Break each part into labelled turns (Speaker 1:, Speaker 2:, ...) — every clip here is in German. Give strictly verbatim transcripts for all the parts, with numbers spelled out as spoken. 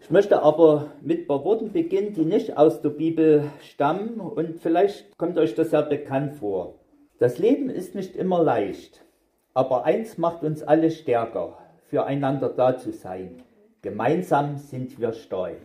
Speaker 1: Ich möchte aber mit ein paar Worten beginnen, die nicht aus der Bibel stammen und vielleicht kommt euch das ja bekannt vor. Das Leben ist nicht immer leicht, aber eins macht uns alle stärker, füreinander da zu sein. Gemeinsam sind wir stark.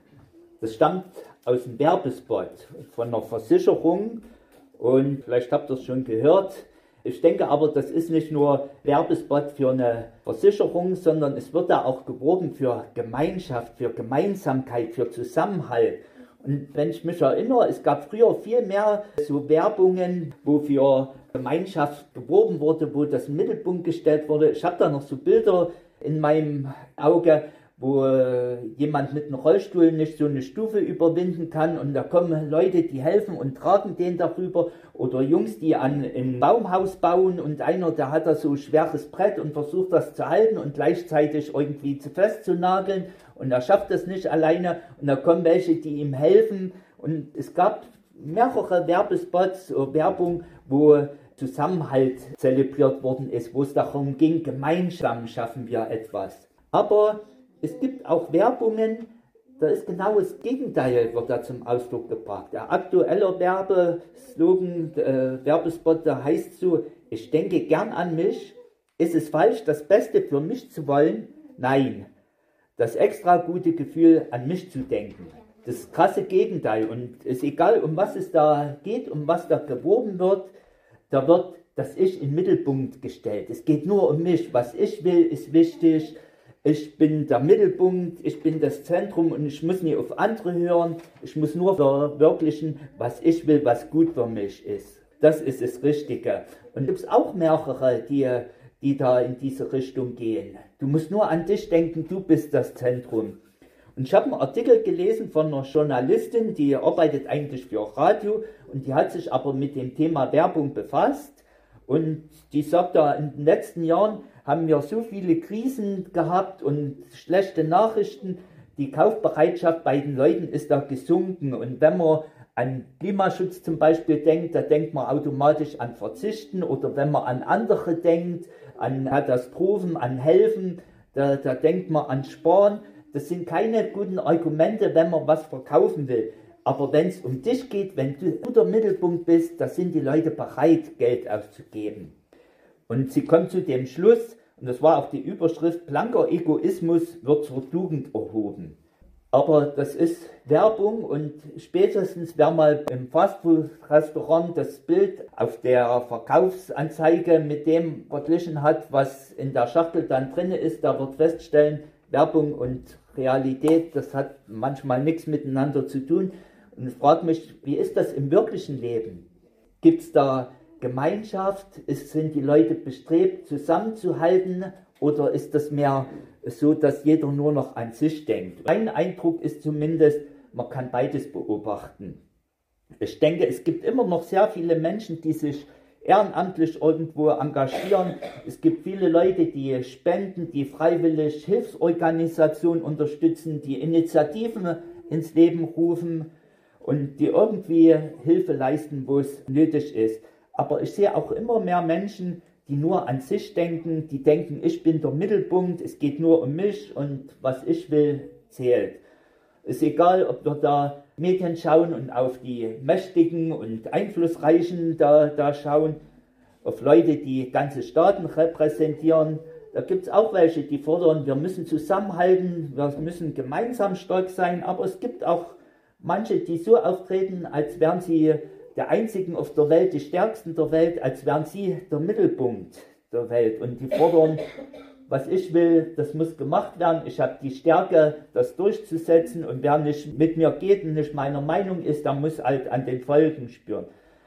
Speaker 1: Das stammt aus dem Werbespot von einer Versicherung und vielleicht habt ihr es schon gehört. Ich denke aber, das ist nicht nur Werbespot für eine Versicherung, sondern es wird da auch geworben für Gemeinschaft, für Gemeinsamkeit, für Zusammenhalt. Und wenn ich mich erinnere, es gab früher viel mehr so Werbungen, wo für Gemeinschaft geworben wurde, wo das im Mittelpunkt gestellt wurde. Ich habe da noch so Bilder in meinem Auge, wo jemand mit einem Rollstuhl nicht so eine Stufe überwinden kann und da kommen Leute, die helfen und tragen den darüber, oder Jungs, die an ein Baumhaus bauen und einer, der hat da so ein schweres Brett und versucht das zu halten und gleichzeitig irgendwie zu festzunageln und er schafft das nicht alleine und da kommen welche, die ihm helfen und es gab mehrere Werbespots, Werbung, wo Zusammenhalt zelebriert worden ist, wo es darum ging, gemeinsam schaffen wir etwas. Aber es gibt auch Werbungen, da ist genau das Gegenteil, wird da zum Ausdruck gebracht. Der aktuelle Werbeslogan, äh, Werbespot, da heißt so, ich denke gern an mich. Ist es falsch, das Beste für mich zu wollen? Nein, das extra gute Gefühl, an mich zu denken. Das krasse Gegenteil. Und es ist egal, um was es da geht, um was da geworben wird, da wird das Ich im Mittelpunkt gestellt. Es geht nur um mich. Was ich will, ist wichtig. Ich bin der Mittelpunkt, ich bin das Zentrum und ich muss nicht auf andere hören. Ich muss nur verwirklichen, was ich will, was gut für mich ist. Das ist das Richtige. Und es gibt auch mehrere, die, die da in diese Richtung gehen. Du musst nur an dich denken, du bist das Zentrum. Und ich habe einen Artikel gelesen von einer Journalistin, die arbeitet eigentlich für Radio und die hat sich aber mit dem Thema Werbung befasst. Und die sagt da, in den letzten Jahren haben wir so viele Krisen gehabt und schlechte Nachrichten. Die Kaufbereitschaft bei den Leuten ist da gesunken. Und wenn man an Klimaschutz zum Beispiel denkt, da denkt man automatisch an Verzichten. Oder wenn man an andere denkt, an Katastrophen, an Helfen, da, da denkt man an Sparen. Das sind keine guten Argumente, wenn man was verkaufen will. Aber wenn es um dich geht, wenn du der Mittelpunkt bist, da sind die Leute bereit, Geld auszugeben. Und sie kommt zu dem Schluss, und das war auch die Überschrift, blanker Egoismus wird zur Tugend erhoben. Aber das ist Werbung und spätestens wer mal im Fastfood-Restaurant das Bild auf der Verkaufsanzeige mit dem verglichen hat, was in der Schachtel dann drin ist, da wird feststellen, Werbung und Realität, das hat manchmal nichts miteinander zu tun. Und ich frage mich, wie ist das im wirklichen Leben? Gibt es da Gemeinschaft? Ist, sind die Leute bestrebt, zusammenzuhalten? Oder ist das mehr so, dass jeder nur noch an sich denkt? Mein Eindruck ist zumindest, man kann beides beobachten. Ich denke, es gibt immer noch sehr viele Menschen, die sich ehrenamtlich irgendwo engagieren. Es gibt viele Leute, die spenden, die freiwillig Hilfsorganisationen unterstützen, die Initiativen ins Leben rufen und die irgendwie Hilfe leisten, wo es nötig ist. Aber ich sehe auch immer mehr Menschen, die nur an sich denken, die denken, ich bin der Mittelpunkt, es geht nur um mich und was ich will, zählt. Ist egal, ob wir da Medien schauen und auf die Mächtigen und Einflussreichen da, da schauen, auf Leute, die ganze Staaten repräsentieren. Da gibt es auch welche, die fordern, wir müssen zusammenhalten, wir müssen gemeinsam stark sein, aber es gibt auch manche, die so auftreten, als wären sie der Einzigen auf der Welt, die Stärksten der Welt, als wären sie der Mittelpunkt der Welt. Und die fordern, was ich will, das muss gemacht werden. Ich habe die Stärke, das durchzusetzen. Und wer nicht mit mir geht und nicht meiner Meinung ist, der muss halt an den Folgen spüren.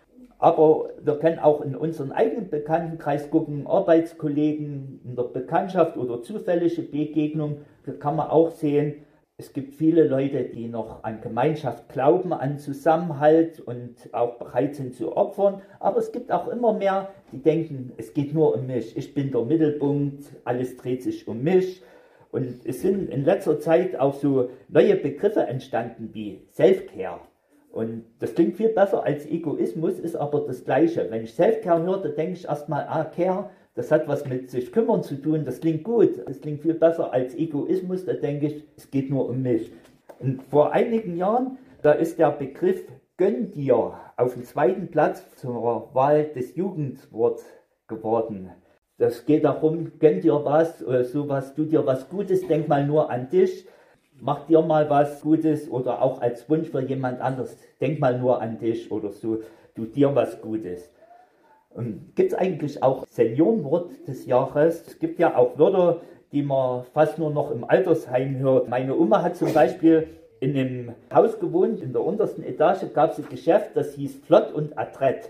Speaker 1: Aber wir können auch in unseren eigenen Bekanntenkreis gucken, Arbeitskollegen, in der Bekanntschaft oder zufällige Begegnung, da kann man auch sehen, es gibt viele Leute, die noch an Gemeinschaft glauben, an Zusammenhalt und auch bereit sind zu opfern. Aber es gibt auch immer mehr, die denken, es geht nur um mich. Ich bin der Mittelpunkt, alles dreht sich um mich. Und es sind in letzter Zeit auch so neue Begriffe entstanden wie Self-Care. Und das klingt viel besser als Egoismus, ist aber das Gleiche. Wenn ich Self-Care höre, dann denke ich erstmal, ah, Care, Das hat was mit sich kümmern zu tun, das klingt gut, das klingt viel besser als Egoismus, da denke ich, es geht nur um mich. Und vor einigen Jahren, da ist der Begriff Gönn dir auf dem zweiten Platz zur Wahl des Jugendworts geworden. Das geht darum, gönn dir was, oder sowas, tu dir was Gutes, denk mal nur an dich, mach dir mal was Gutes oder auch als Wunsch für jemand anderes, denk mal nur an dich oder so, tu dir was Gutes. Gibt es eigentlich auch Seniorenwort des Jahres? Es gibt ja auch Wörter, die man fast nur noch im Altersheim hört. Meine Oma hat zum Beispiel in einem Haus gewohnt, in der untersten Etage gab es ein Geschäft, das hieß Flott und Adrett.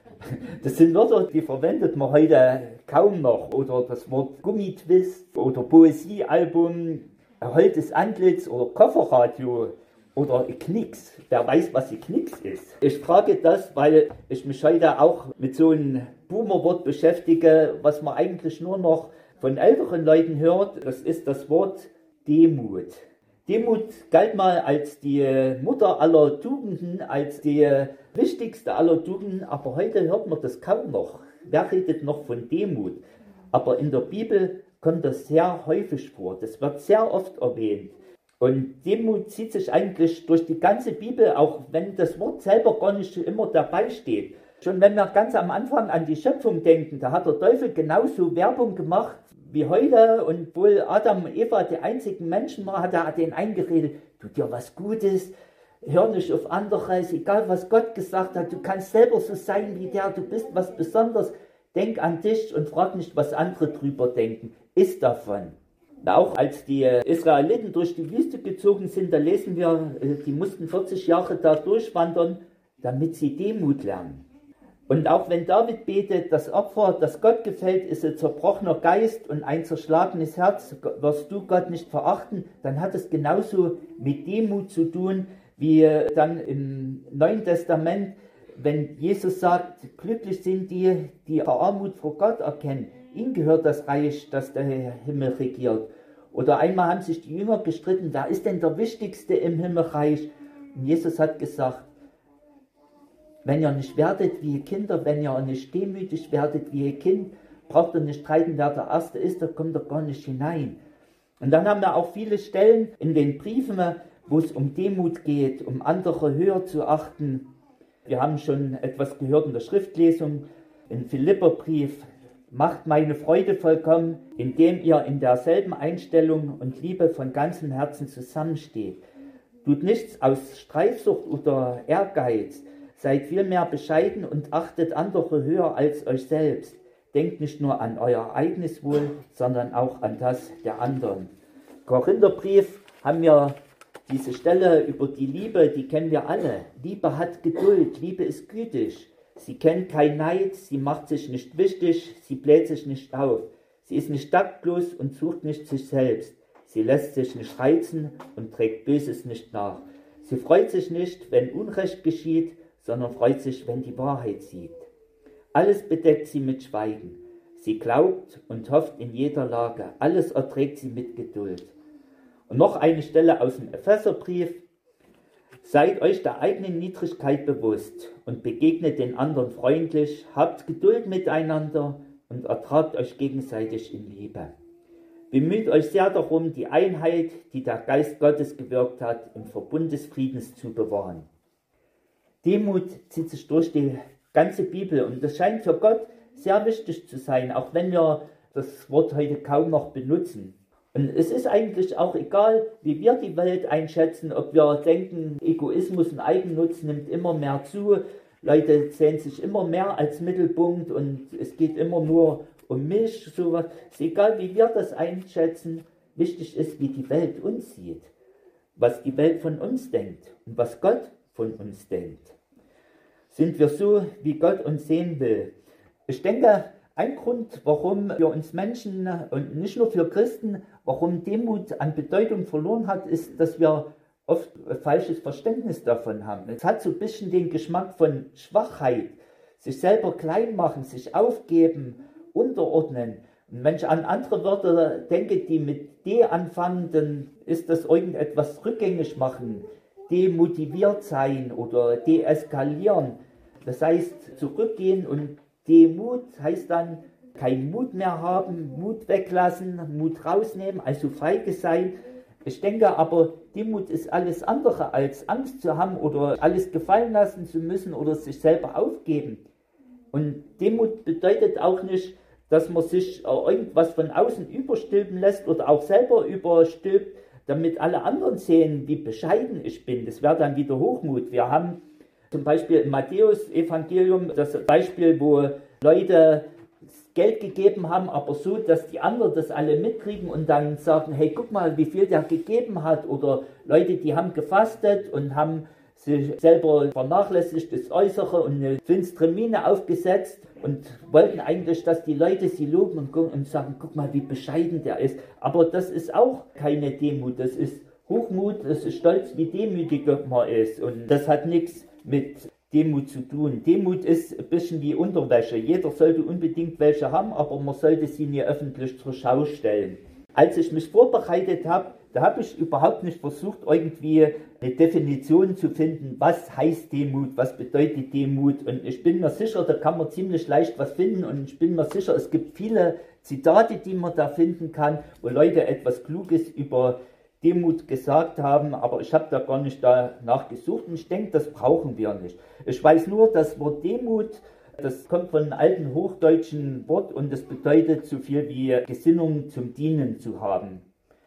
Speaker 1: Das sind Wörter, die verwendet man heute kaum noch. Oder das Wort Gummitwist oder Poesiealbum, Holtes Antlitz oder Kofferradio. Oder Knicks. Wer weiß, was ein Knicks ist? Ich frage das, weil ich mich heute auch mit so einem Boomerwort beschäftige, was man eigentlich nur noch von älteren Leuten hört. Das ist das Wort Demut. Demut galt mal als die Mutter aller Tugenden, als die wichtigste aller Tugenden, aber heute hört man das kaum noch. Wer redet noch von Demut? Aber in der Bibel kommt das sehr häufig vor. Das wird sehr oft erwähnt. Und Demut zieht sich eigentlich durch die ganze Bibel, auch wenn das Wort selber gar nicht immer dabei steht. Schon wenn wir ganz am Anfang an die Schöpfung denken, da hat der Teufel genauso Werbung gemacht wie heute. Und wohl Adam und Eva die einzigen Menschen waren, hat er denen eingeredet, tu dir was Gutes, hör nicht auf andere, ist egal was Gott gesagt hat, du kannst selber so sein wie der, du bist was Besonderes, denk an dich und frag nicht, was andere drüber denken, iss davon. Auch als die Israeliten durch die Wüste gezogen sind, da lesen wir, die mussten vierzig Jahre da durchwandern, damit sie Demut lernen. Und auch wenn David betet, das Opfer, das Gott gefällt, ist ein zerbrochener Geist und ein zerschlagenes Herz, wirst du Gott nicht verachten, dann hat es genauso mit Demut zu tun, wie dann im Neuen Testament, wenn Jesus sagt, glücklich sind die, die ihre Armut vor Gott erkennen. Ihm gehört das Reich, das der Himmel regiert. Oder einmal haben sich die Jünger gestritten, wer ist denn der Wichtigste im Himmelreich? Und Jesus hat gesagt, wenn ihr nicht werdet wie Kinder, wenn ihr nicht demütig werdet wie ein Kind, braucht ihr nicht streiten, wer der Erste ist, da kommt ihr gar nicht hinein. Und dann haben wir auch viele Stellen in den Briefen, wo es um Demut geht, um andere höher zu achten. Wir haben schon etwas gehört in der Schriftlesung, im Philipperbrief. Macht meine Freude vollkommen, indem ihr in derselben Einstellung und Liebe von ganzem Herzen zusammensteht. Tut nichts aus Streitsucht oder Ehrgeiz, seid vielmehr bescheiden und achtet andere höher als euch selbst. Denkt nicht nur an euer eigenes Wohl, sondern auch an das der anderen. Korintherbrief haben wir diese Stelle über die Liebe, die kennen wir alle. Liebe hat Geduld, Liebe ist gütig. Sie kennt kein Neid, sie macht sich nicht wichtig, sie bläht sich nicht auf. Sie ist nicht taktlos und sucht nicht sich selbst. Sie lässt sich nicht reizen und trägt Böses nicht nach. Sie freut sich nicht, wenn Unrecht geschieht, sondern freut sich, wenn die Wahrheit siegt. Alles bedeckt sie mit Schweigen. Sie glaubt und hofft in jeder Lage. Alles erträgt sie mit Geduld. Und noch eine Stelle aus dem Epheserbrief. Seid euch der eigenen Niedrigkeit bewusst und begegnet den anderen freundlich, habt Geduld miteinander und ertragt euch gegenseitig in Liebe. Bemüht euch sehr darum, die Einheit, die der Geist Gottes gewirkt hat, im Verbund des Friedens zu bewahren. Demut zieht sich durch die ganze Bibel und das scheint für Gott sehr wichtig zu sein, auch wenn wir das Wort heute kaum noch benutzen. Und es ist eigentlich auch egal, wie wir die Welt einschätzen, ob wir denken, Egoismus und Eigennutz nimmt immer mehr zu, Leute sehen sich immer mehr als Mittelpunkt und es geht immer nur um mich, sowas. Es ist egal, wie wir das einschätzen, wichtig ist, wie die Welt uns sieht, was die Welt von uns denkt und was Gott von uns denkt. Sind wir so, wie Gott uns sehen will? Ich denke, ein Grund, warum für uns Menschen und nicht nur für Christen, warum Demut an Bedeutung verloren hat, ist, dass wir oft ein falsches Verständnis davon haben. Es hat so ein bisschen den Geschmack von Schwachheit, sich selber klein machen, sich aufgeben, unterordnen. Und wenn ich an andere Wörter denke, die mit D anfangen, dann ist das irgendetwas rückgängig machen, demotiviert sein oder deeskalieren. Das heißt, zurückgehen und Demut heißt dann keinen Mut mehr haben, Mut weglassen, Mut rausnehmen, also feige sein. Ich denke aber, Demut ist alles andere als Angst zu haben oder alles gefallen lassen zu müssen oder sich selber aufgeben. Und Demut bedeutet auch nicht, dass man sich irgendwas von außen überstülpen lässt oder auch selber überstülpt, damit alle anderen sehen, wie bescheiden ich bin. Das wäre dann wieder Hochmut. Wir haben zum Beispiel im Matthäus-Evangelium das Beispiel, wo Leute Geld gegeben haben, aber so, dass die anderen das alle mitkriegen und dann sagen, hey, guck mal, wie viel der gegeben hat. Oder Leute, die haben gefastet und haben sich selber vernachlässigt, das Äußere und eine finstere Miene aufgesetzt und wollten eigentlich, dass die Leute sie loben und, und sagen, guck mal, wie bescheiden der ist. Aber das ist auch keine Demut, das ist Hochmut, das ist Stolz, wie demütig man ist. Und das hat nichts mit Demut zu tun. Demut ist ein bisschen wie Unterwäsche. Jeder sollte unbedingt welche haben, aber man sollte sie nie öffentlich zur Schau stellen. Als ich mich vorbereitet habe, da habe ich überhaupt nicht versucht, irgendwie eine Definition zu finden, was heißt Demut, was bedeutet Demut. Und ich bin mir sicher, da kann man ziemlich leicht was finden. Und ich bin mir sicher, es gibt viele Zitate, die man da finden kann, wo Leute etwas Kluges über Demut gesagt haben, aber ich habe da gar nicht danach gesucht und ich denke, das brauchen wir nicht. Ich weiß nur, das Wort Demut, das kommt von einem alten hochdeutschen Wort und das bedeutet so viel wie Gesinnung zum Dienen zu haben.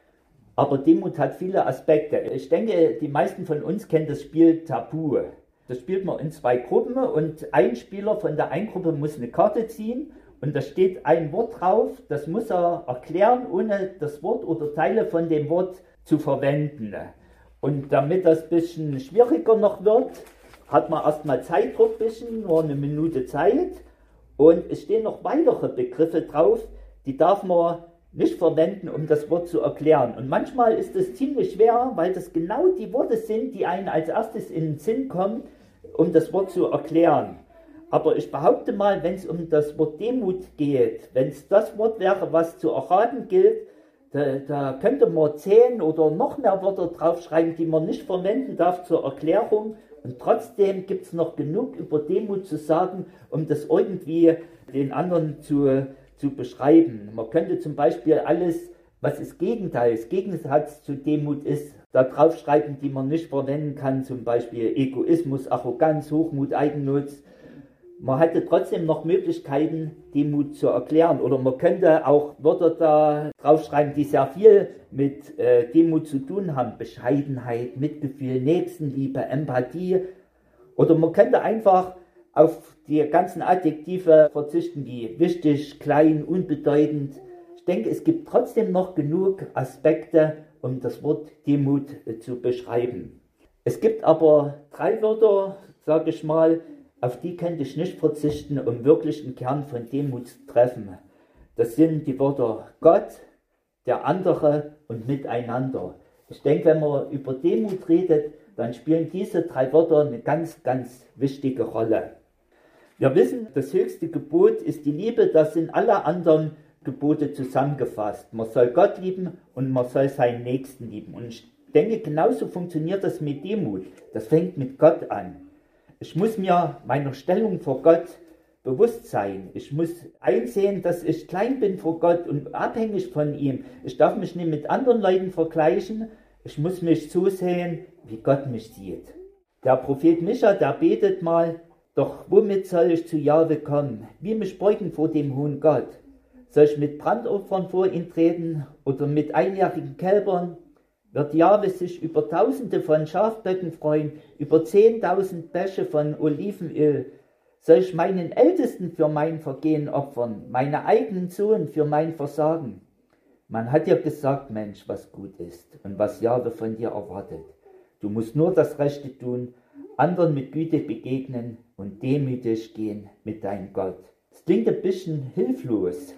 Speaker 1: Aber Demut hat viele Aspekte. Ich denke, die meisten von uns kennen das Spiel Tabu. Das spielt man in zwei Gruppen und ein Spieler von der einen Gruppe muss eine Karte ziehen und da steht ein Wort drauf, das muss er erklären, ohne das Wort oder Teile von dem Wort zu verwenden. Und damit das ein bisschen schwieriger noch wird, hat man erstmal Zeitdruck, bisschen, nur eine Minute Zeit. Und es stehen noch weitere Begriffe drauf, die darf man nicht verwenden, um das Wort zu erklären. Und manchmal ist es ziemlich schwer, weil das genau die Worte sind, die einem als erstes in den Sinn kommen, um das Wort zu erklären. Aber ich behaupte mal, wenn es um das Wort Demut geht, wenn es das Wort wäre, was zu erraten gilt, Da, da könnte man zehn oder noch mehr Wörter draufschreiben, die man nicht verwenden darf zur Erklärung. Und trotzdem gibt es noch genug über Demut zu sagen, um das irgendwie den anderen zu, zu beschreiben. Man könnte zum Beispiel alles, was das Gegenteil, das Gegensatz zu Demut ist, da draufschreiben, die man nicht verwenden kann. Zum Beispiel Egoismus, Arroganz, Hochmut, Eigennutz. Man hatte trotzdem noch Möglichkeiten, Demut zu erklären. Oder man könnte auch Wörter da draufschreiben, die sehr viel mit äh, Demut zu tun haben. Bescheidenheit, Mitgefühl, Nächstenliebe, Empathie. Oder man könnte einfach auf die ganzen Adjektive verzichten, wie wichtig, klein, unbedeutend. Ich denke, es gibt trotzdem noch genug Aspekte, um das Wort Demut äh, zu beschreiben. Es gibt aber drei Wörter, sage ich mal, auf die könnte ich nicht verzichten, um wirklich einen Kern von Demut zu treffen. Das sind die Wörter Gott, der andere und miteinander. Ich denke, wenn man über Demut redet, dann spielen diese drei Wörter eine ganz, ganz wichtige Rolle. Wir wissen, das höchste Gebot ist die Liebe, das sind alle anderen Gebote zusammengefasst. Man soll Gott lieben und man soll seinen Nächsten lieben. Und ich denke, genauso funktioniert das mit Demut. Das fängt mit Gott an. Ich muss mir meiner Stellung vor Gott bewusst sein. Ich muss einsehen, dass ich klein bin vor Gott und abhängig von ihm. Ich darf mich nicht mit anderen Leuten vergleichen. Ich muss mich so sehen, wie Gott mich sieht. Der Prophet Micha, der betet mal, doch womit soll ich zu Jahwe kommen? Wie mich beugen vor dem hohen Gott? Soll ich mit Brandopfern vor ihn treten oder mit einjährigen Kälbern? Wird Jahwe sich über Tausende von Schafböcken freuen, über zehntausend Bäche von Olivenöl? Soll ich meinen Ältesten für mein Vergehen opfern, meine eigenen Sohn für mein Versagen? Man hat dir gesagt, Mensch, was gut ist und was Jahwe von dir erwartet. Du musst nur das Rechte tun, anderen mit Güte begegnen und demütig gehen mit deinem Gott. Es klingt ein bisschen hilflos.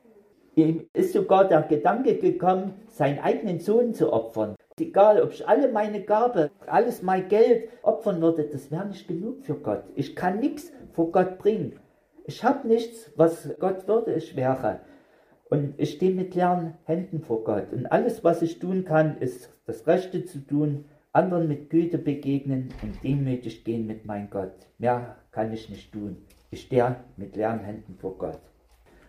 Speaker 1: Ihm ist sogar der Gedanke gekommen, seinen eigenen Sohn zu opfern. Egal, ob ich alle meine Gabe, alles mein Geld opfern würde, das wäre nicht genug für Gott. Ich kann nichts vor Gott bringen. Ich habe nichts, was Gott würdig wäre. Und ich stehe mit leeren Händen vor Gott. Und alles, was ich tun kann, ist das Rechte zu tun, anderen mit Güte begegnen und demütig gehen mit meinem Gott. Mehr kann ich nicht tun. Ich stehe mit leeren Händen vor Gott.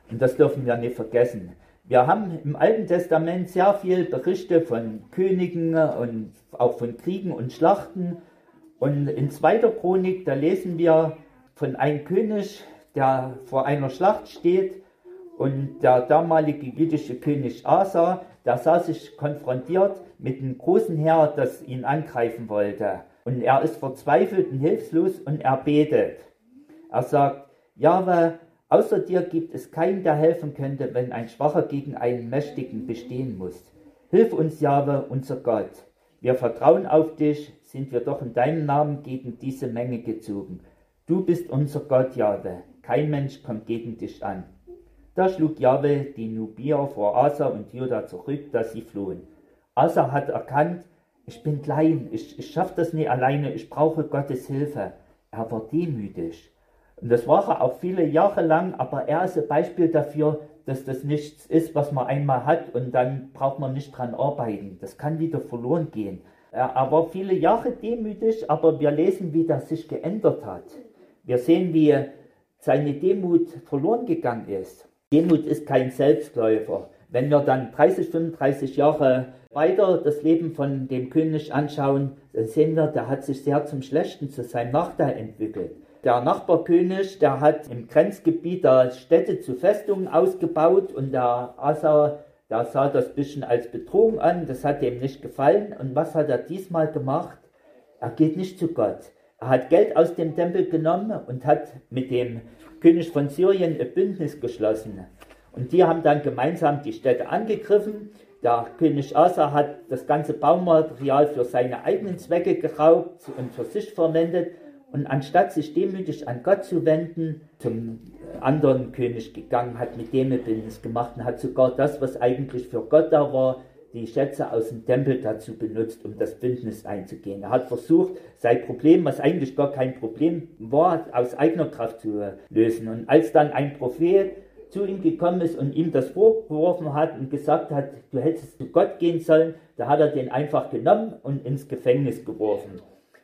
Speaker 1: Und das dürfen wir nicht vergessen. Wir haben im Alten Testament sehr viele Berichte von Königen und auch von Kriegen und Schlachten. Und in zweiter Chronik, da lesen wir von einem König, der vor einer Schlacht steht. Und der damalige jüdische König Asa, der sah sich konfrontiert mit einem großen Heer, das ihn angreifen wollte. Und er ist verzweifelt und hilflos und er betet. Er sagt, Jahwe, außer dir gibt es keinen, der helfen könnte, wenn ein Schwacher gegen einen Mächtigen bestehen muss. Hilf uns, Jahwe, unser Gott. Wir vertrauen auf dich, sind wir doch in deinem Namen gegen diese Menge gezogen. Du bist unser Gott, Jahwe. Kein Mensch kommt gegen dich an. Da schlug Jahwe die Nubier vor Asa und Juda zurück, dass sie flohen. Asa hat erkannt, ich bin klein, ich, ich schaffe das nicht alleine, ich brauche Gottes Hilfe. Er war demütig. Und das war er auch viele Jahre lang, aber er ist ein Beispiel dafür, dass das nichts ist, was man einmal hat und dann braucht man nicht dran arbeiten. Das kann wieder verloren gehen. Er, er war viele Jahre demütig, aber wir lesen, wie das sich geändert hat. Wir sehen, wie seine Demut verloren gegangen ist. Demut ist kein Selbstläufer. Wenn wir dann dreißig, fünfunddreißig Jahre weiter das Leben von dem König anschauen, dann sehen wir, der hat sich sehr zum Schlechten, zu seinem Nachteil entwickelt. Der Nachbarkönig, der hat im Grenzgebiet der Städte zu Festungen ausgebaut und der Asa, der sah das ein bisschen als Bedrohung an, das hat ihm nicht gefallen. Und was hat er diesmal gemacht? Er geht nicht zu Gott. Er hat Geld aus dem Tempel genommen und hat mit dem König von Syrien ein Bündnis geschlossen. Und die haben dann gemeinsam die Städte angegriffen. Der König Asa hat das ganze Baumaterial für seine eigenen Zwecke geraubt und für sich verwendet. Und anstatt sich demütig an Gott zu wenden, zum anderen König gegangen, hat mit dem ein Bündnis gemacht und hat sogar das, was eigentlich für Gott da war, die Schätze aus dem Tempel dazu benutzt, um das Bündnis einzugehen. Er hat versucht, sein Problem, was eigentlich gar kein Problem war, aus eigener Kraft zu lösen. Und als dann ein Prophet zu ihm gekommen ist und ihm das vorgeworfen hat und gesagt hat, du hättest zu Gott gehen sollen, da hat er den einfach genommen und ins Gefängnis geworfen.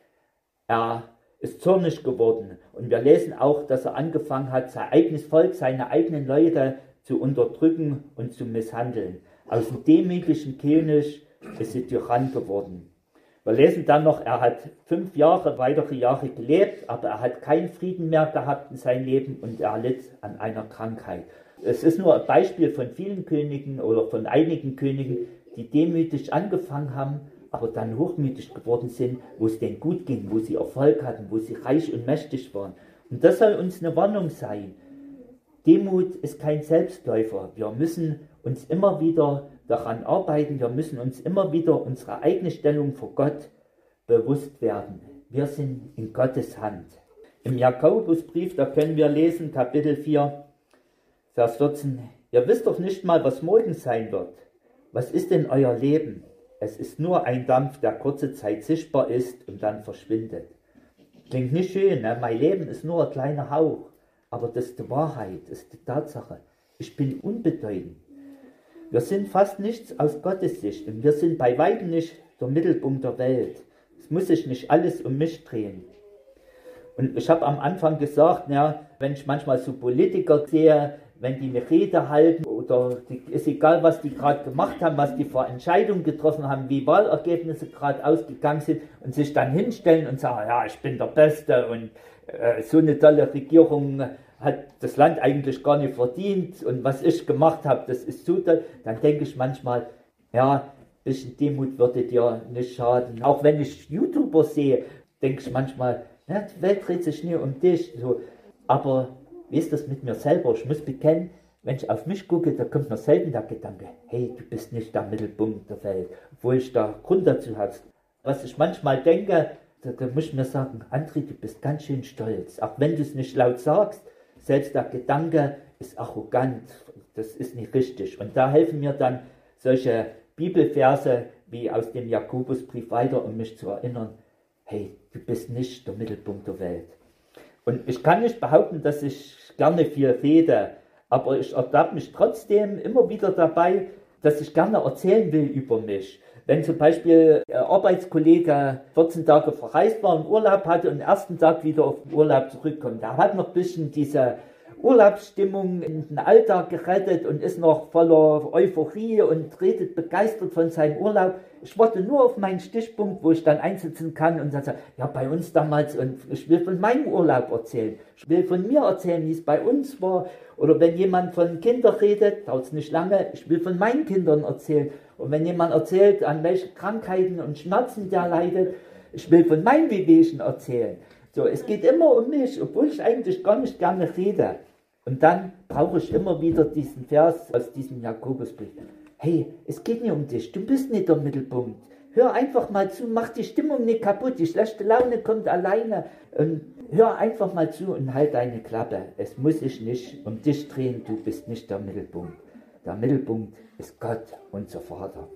Speaker 1: Er ist zornig geworden. Und wir lesen auch, dass er angefangen hat, sein eigenes Volk, seine eigenen Leute zu unterdrücken und zu misshandeln. Aus dem demütigen König ist er Tyrann geworden. Wir lesen dann noch, er hat fünf Jahre, weitere Jahre gelebt, aber er hat keinen Frieden mehr gehabt in seinem Leben und er litt an einer Krankheit. Es ist nur ein Beispiel von vielen Königen oder von einigen Königen, die demütig angefangen haben, aber dann hochmütig geworden sind, wo es denen gut ging, wo sie Erfolg hatten, wo sie reich und mächtig waren. Und das soll uns eine Warnung sein. Demut ist kein Selbstläufer. Wir müssen uns immer wieder daran arbeiten, wir müssen uns immer wieder unsere eigene Stellung vor Gott bewusst werden. Wir sind in Gottes Hand. Im Jakobusbrief, da können wir lesen, Kapitel vier, Vers vierzehn, ihr wisst doch nicht mal, was morgen sein wird. Was ist denn euer Leben? Es ist nur ein Dampf, der kurze Zeit sichtbar ist und dann verschwindet. Klingt nicht schön, ne? Mein Leben ist nur ein kleiner Hauch. Aber das ist die Wahrheit, das ist die Tatsache. Ich bin unbedeutend. Wir sind fast nichts aus Gottes Sicht und wir sind bei weitem nicht der Mittelpunkt der Welt. Es muss sich nicht alles um mich drehen. Und ich habe am Anfang gesagt, ja, wenn ich manchmal so Politiker sehe, wenn die eine Rede halten oder die, ist egal, was die gerade gemacht haben, was die für Entscheidungen getroffen haben, wie Wahlergebnisse gerade ausgegangen sind und sich dann hinstellen und sagen, ja, ich bin der Beste und äh, so eine tolle Regierung hat das Land eigentlich gar nicht verdient und was ich gemacht habe, das ist so toll, dann denke ich manchmal, ja, ein bisschen Demut würde dir nicht schaden. Auch wenn ich YouTuber sehe, denke ich manchmal, ja, die Welt dreht sich nie um dich. So. Aber wie ist das mit mir selber? Ich muss bekennen, wenn ich auf mich gucke, da kommt mir selten der Gedanke, hey, du bist nicht der Mittelpunkt der Welt, obwohl ich da Grund dazu habe. Was ich manchmal denke, da, da muss ich mir sagen, André, du bist ganz schön stolz. Auch wenn du es nicht laut sagst, selbst der Gedanke ist arrogant, das ist nicht richtig. Und da helfen mir dann solche Bibelverse wie aus dem Jakobusbrief weiter, um mich zu erinnern, hey, du bist nicht der Mittelpunkt der Welt. Und ich kann nicht behaupten, dass ich gerne viel rede, aber ich ertappe mich trotzdem immer wieder dabei, dass ich gerne erzählen will über mich. Wenn zum Beispiel ein Arbeitskollege vierzehn Tage verreist war und Urlaub hatte und am ersten Tag wieder auf den Urlaub zurückkommt, der hat noch ein bisschen diese Urlaubsstimmung in den Alltag gerettet und ist noch voller Euphorie und redet begeistert von seinem Urlaub. Ich warte nur auf meinen Stichpunkt, wo ich dann einsetzen kann und dann sage, ja, bei uns damals, und ich will von meinem Urlaub erzählen. Ich will von mir erzählen, wie es bei uns war. Oder wenn jemand von Kindern redet, dauert es nicht lange, ich will von meinen Kindern erzählen. Und wenn jemand erzählt, an welche Krankheiten und Schmerzen der leidet, ich will von meinen Wehwehchen erzählen. So, es geht immer um mich, obwohl ich eigentlich gar nicht gerne rede. Und dann brauche ich immer wieder diesen Vers aus diesem Jakobusbrief. Hey, es geht nicht um dich, du bist nicht der Mittelpunkt. Hör einfach mal zu, mach die Stimmung nicht kaputt, die schlechte Laune kommt alleine. Und hör einfach mal zu und halt deine Klappe. Es muss sich nicht um dich drehen, du bist nicht der Mittelpunkt. Der Mittelpunkt ist Gott, unser Vater.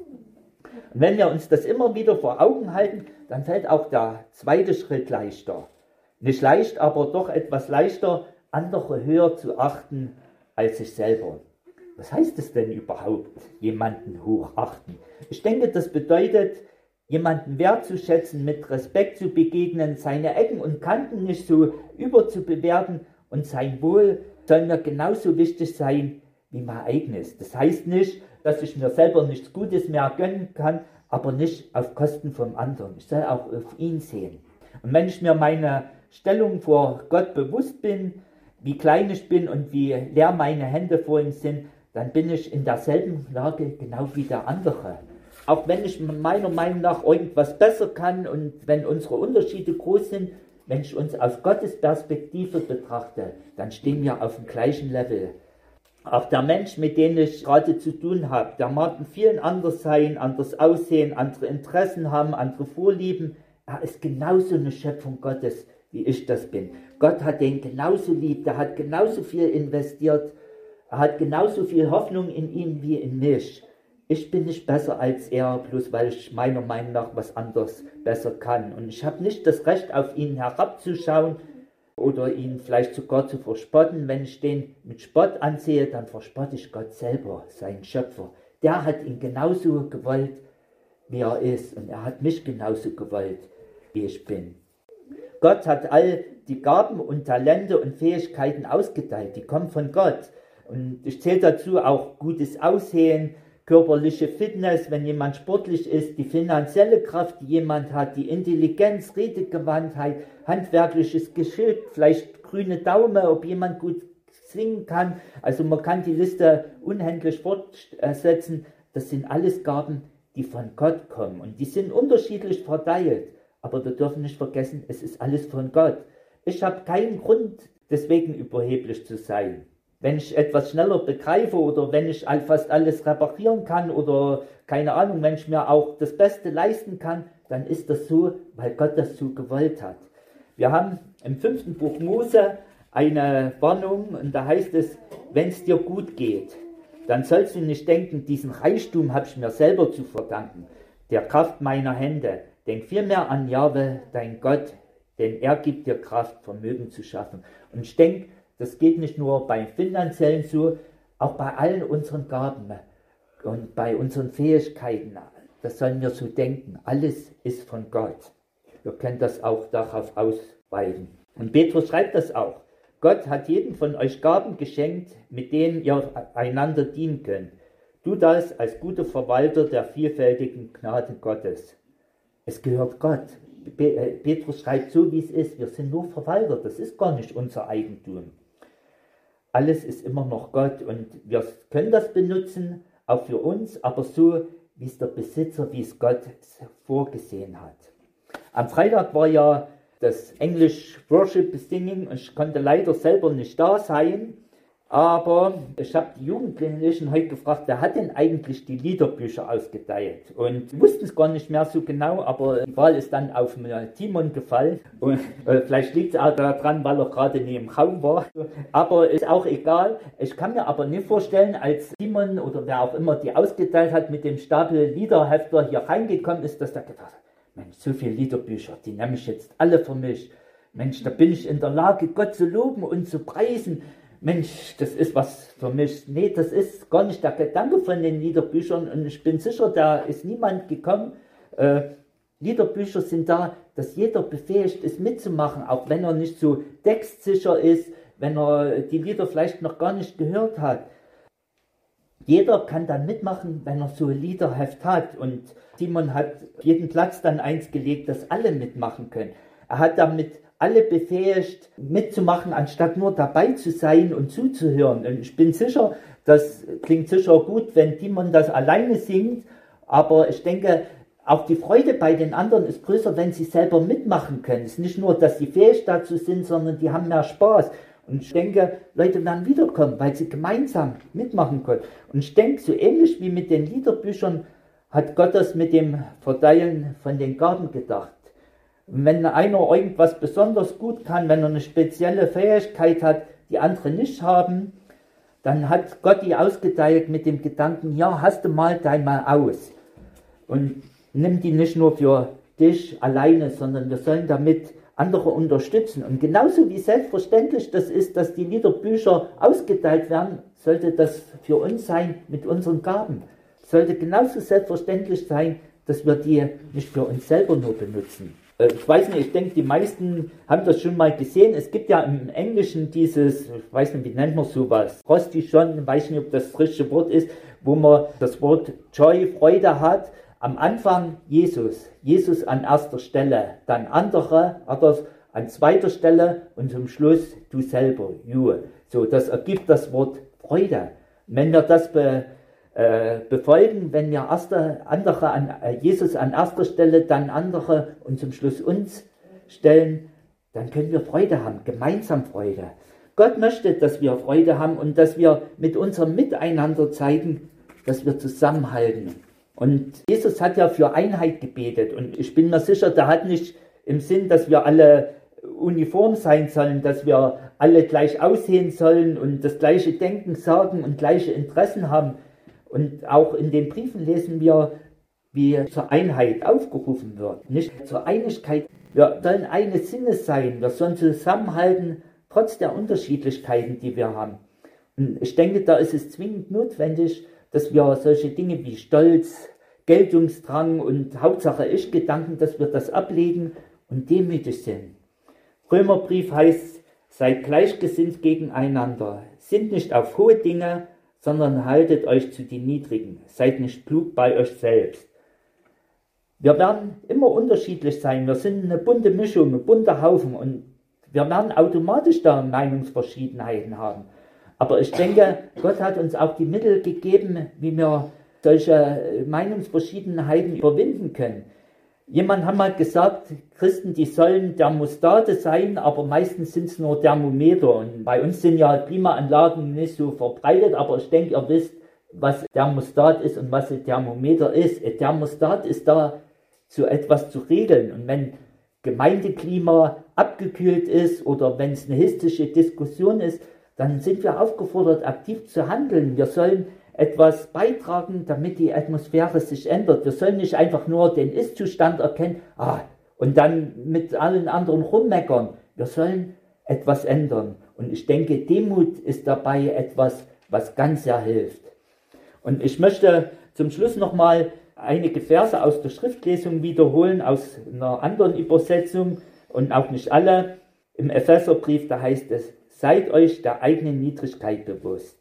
Speaker 1: Und wenn wir uns das immer wieder vor Augen halten, dann fällt auch der zweite Schritt leichter. Nicht leicht, aber doch etwas leichter, andere höher zu achten als sich selber. Was heißt es denn überhaupt, jemanden hochachten? Ich denke, das bedeutet, jemanden wertzuschätzen, mit Respekt zu begegnen, seine Ecken und Kanten nicht so überzubewerten und sein Wohl soll mir genauso wichtig sein wie mein eigenes. Das heißt nicht, dass ich mir selber nichts Gutes mehr gönnen kann, aber nicht auf Kosten vom anderen. Ich soll auch auf ihn sehen. Und wenn ich mir meine Stellung vor Gott bewusst bin, wie klein ich bin und wie leer meine Hände vor ihm sind, dann bin ich in derselben Lage genau wie der andere. Auch wenn ich meiner Meinung nach irgendwas besser kann und wenn unsere Unterschiede groß sind, wenn ich uns aus Gottes Perspektive betrachte, dann stehen wir auf dem gleichen Level. Auch der Mensch, mit dem ich gerade zu tun habe, der mag in vielen anders sein, anders aussehen, andere Interessen haben, andere Vorlieben. Er ist genauso eine Schöpfung Gottes, wie ich das bin. Gott hat den genauso lieb, der hat genauso viel investiert, er hat genauso viel Hoffnung in ihn wie in mich. Ich bin nicht besser als er, bloß weil ich meiner Meinung nach was anderes besser kann. Und ich habe nicht das Recht, auf ihn herabzuschauen oder ihn vielleicht sogar zu verspotten. Wenn ich den mit Spott ansehe, dann verspotte ich Gott selber, seinen Schöpfer. Der hat ihn genauso gewollt, wie er ist. Und er hat mich genauso gewollt, wie ich bin. Gott hat all die Gaben und Talente und Fähigkeiten ausgeteilt. Die kommen von Gott. Und ich zähle dazu auch gutes Aussehen, körperliche Fitness, wenn jemand sportlich ist, die finanzielle Kraft, die jemand hat, die Intelligenz, Redegewandtheit, handwerkliches Geschick, vielleicht grüne Daumen, ob jemand gut singen kann. Also man kann die Liste unendlich fortsetzen. Das sind alles Gaben, die von Gott kommen. Und die sind unterschiedlich verteilt. Aber wir dürfen nicht vergessen, es ist alles von Gott. Ich habe keinen Grund, deswegen überheblich zu sein. Wenn ich etwas schneller begreife oder wenn ich fast alles reparieren kann oder keine Ahnung, wenn ich mir auch das Beste leisten kann, dann ist das so, weil Gott das so gewollt hat. Wir haben im fünften Buch Mose eine Warnung und da heißt es, wenn es dir gut geht, dann sollst du nicht denken, diesen Reichtum habe ich mir selber zu verdanken, der Kraft meiner Hände. Denk vielmehr an Jahwe, dein Gott, denn er gibt dir Kraft, Vermögen zu schaffen. Und ich denke, das geht nicht nur beim Finanziellen so, auch bei allen unseren Gaben und bei unseren Fähigkeiten. Das sollen wir so denken. Alles ist von Gott. Wir können das auch darauf ausweiten. Und Petrus schreibt das auch. Gott hat jedem von euch Gaben geschenkt, mit denen ihr einander dienen könnt. Tu das als guter Verwalter der vielfältigen Gnaden Gottes. Es gehört Gott. Petrus schreibt so, wie es ist. Wir sind nur Verwalter. Das ist gar nicht unser Eigentum. Alles ist immer noch Gott und wir können das benutzen, auch für uns, aber so, wie es der Besitzer, wie es Gott vorgesehen hat. Am Freitag war ja das English Worship Singing und ich konnte leider selber nicht da sein, aber ich habe die Jugendlichen heute gefragt, wer hat denn eigentlich die Liederbücher ausgeteilt? Und die wussten es gar nicht mehr so genau, aber die Wahl ist dann auf Timon gefallen. Und äh, vielleicht liegt es auch daran, weil er gerade neben dem Raum war. Aber ist auch egal. Ich kann mir aber nicht vorstellen, als Timon oder wer auch immer die ausgeteilt hat, mit dem Stapel Liederhefter hier reingekommen ist, dass der gedacht hat, Mensch, so viele Liederbücher, die nehme ich jetzt alle für mich. Mensch, da bin ich in der Lage, Gott zu loben und zu preisen. Mensch, das ist was für mich. Nee, das ist gar nicht der Gedanke von den Liederbüchern und ich bin sicher, da ist niemand gekommen. Äh, Liederbücher sind da, dass jeder befähigt ist mitzumachen, auch wenn er nicht so textsicher ist wenn er die Lieder vielleicht noch gar nicht gehört hat. Jeder kann dann mitmachen, wenn er so ein Liederheft hat. Und Simon hat jeden Platz dann eins gelegt, dass alle mitmachen können. Er hat damit alle befähigt, mitzumachen, anstatt nur dabei zu sein und zuzuhören. Und ich bin sicher, das klingt sicher gut, wenn Simon das alleine singt, aber ich denke, auch die Freude bei den anderen ist größer, wenn sie selber mitmachen können. Es ist nicht nur, dass sie fähig dazu sind, sondern die haben mehr Spaß. Und ich denke, Leute werden wiederkommen, weil sie gemeinsam mitmachen können. Und ich denke, so ähnlich wie mit den Liederbüchern hat Gott das mit dem Verteilen von den Gaben gedacht. Wenn einer irgendwas besonders gut kann, wenn er eine spezielle Fähigkeit hat, die andere nicht haben, dann hat Gott die ausgeteilt mit dem Gedanken, ja, hast du mal dein mal aus. Und nimm die nicht nur für dich alleine, sondern wir sollen damit andere unterstützen. Und genauso wie selbstverständlich das ist, dass die Liederbücher ausgeteilt werden, sollte das für uns sein mit unseren Gaben. Es sollte genauso selbstverständlich sein, dass wir die nicht für uns selber nur benutzen. Ich weiß nicht, ich denke, die meisten haben das schon mal gesehen. Es gibt ja im Englischen dieses, ich weiß nicht, wie nennt man sowas, Frosty schon, weiß nicht, ob das das richtige Wort ist, wo man das Wort Joy, Freude hat. Am Anfang Jesus, Jesus an erster Stelle, dann andere, others an zweiter Stelle und zum Schluss du selber, you. So, das ergibt das Wort Freude. Wenn wir das be, äh, befolgen, wenn wir erste, andere an äh, Jesus an erster Stelle, dann andere und zum Schluss uns stellen, dann können wir Freude haben, gemeinsam Freude. Gott möchte, dass wir Freude haben und dass wir mit unserem Miteinander zeigen, dass wir zusammenhalten. Und Jesus hat ja für Einheit gebetet und ich bin mir sicher, der hat nicht im Sinn, dass wir alle uniform sein sollen, dass wir alle gleich aussehen sollen und das gleiche Denken, Sagen und gleiche Interessen haben. Und auch in den Briefen lesen wir, wie zur Einheit aufgerufen wird, nicht zur Einigkeit. Wir sollen eines Sinnes sein, wir sollen zusammenhalten, trotz der Unterschiedlichkeiten, die wir haben. Und ich denke, da ist es zwingend notwendig, dass wir solche Dinge wie Stolz, Geltungsdrang und Hauptsache Ich-Gedanken, dass wir das ablegen und demütig sind. Römerbrief heißt, seid gleichgesinnt gegeneinander, sind nicht auf hohe Dinge, sondern haltet euch zu den Niedrigen, seid nicht klug bei euch selbst. Wir werden immer unterschiedlich sein, wir sind eine bunte Mischung, ein bunter Haufen und wir werden automatisch da Meinungsverschiedenheiten haben. Aber ich denke, Gott hat uns auch die Mittel gegeben, wie wir solche Meinungsverschiedenheiten überwinden können. Jemand hat mal gesagt, Christen, die sollen Thermostate sein, aber meistens sind es nur Thermometer. Und bei uns sind ja Klimaanlagen nicht so verbreitet, aber ich denke, ihr wisst, was Thermostat ist und was ein Thermometer ist. Ein Thermostat ist da, so etwas zu regeln. Und wenn Gemeindeklima abgekühlt ist oder wenn es eine hitzige Diskussion ist, dann sind wir aufgefordert, aktiv zu handeln. Wir sollen etwas beitragen, damit die Atmosphäre sich ändert. Wir sollen nicht einfach nur den Ist-Zustand erkennen ah, und dann mit allen anderen rummeckern. Wir sollen etwas ändern. Und ich denke, Demut ist dabei etwas, was ganz sehr hilft. Und ich möchte zum Schluss nochmal einige Verse aus der Schriftlesung wiederholen, aus einer anderen Übersetzung und auch nicht alle. Im Epheserbrief, da heißt es, seid euch der eigenen Niedrigkeit bewusst.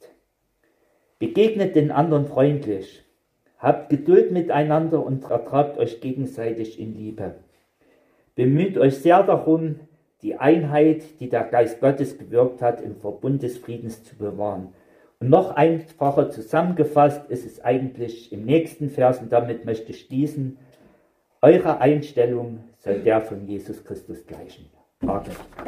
Speaker 1: Begegnet den anderen freundlich. Habt Geduld miteinander und ertragt euch gegenseitig in Liebe. Bemüht euch sehr darum, die Einheit, die der Geist Gottes gewirkt hat, im Verbund des Friedens zu bewahren. Und noch einfacher zusammengefasst ist es eigentlich im nächsten Vers, und damit möchte ich schließen, eure Einstellung soll der von Jesus Christus gleichen. Amen.